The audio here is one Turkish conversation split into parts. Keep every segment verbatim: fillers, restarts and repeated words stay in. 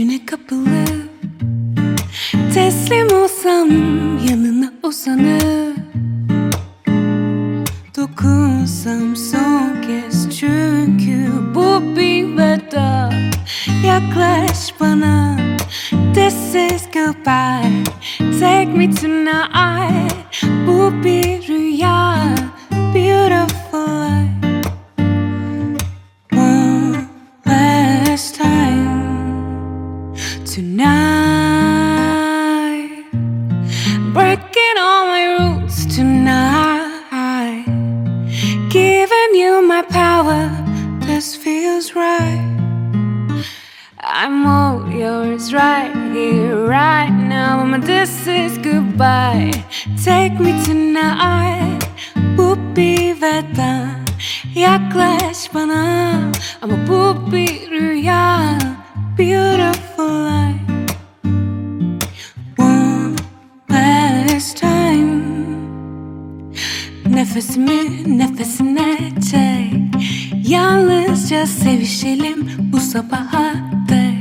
gücüne kapılıp teslim olsam yanına uzanıp dokunsam son kez, çünkü bu bir veda. Yaklaş bana, this is goodbye. Take me tonight. Bu bir rüya, beautiful life. One last time tonight. Breaking all my rules tonight. Giving you my power, this feels right. I'm all yours right here, right now. But this is goodbye. Take me tonight. Bu bir veda. Yaklaş bana, ama bu bir rüya. Beautiful life. One last time. Nefesimi nefesine çek. Yalnızca sevişelim bu sabaha dek.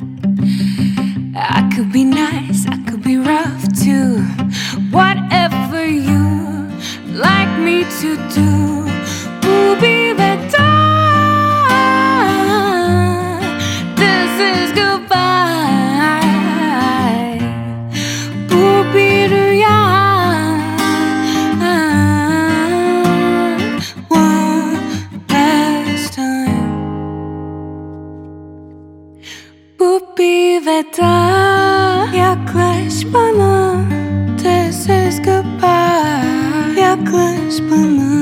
I could be nice, I could be rough too. Whatever you like me to do. Bu bir veda. This is goodbye. Bu bir rüya. One last time. Bu bir veda. Yaklaş bana, this is goodbye. Yaklaş bana.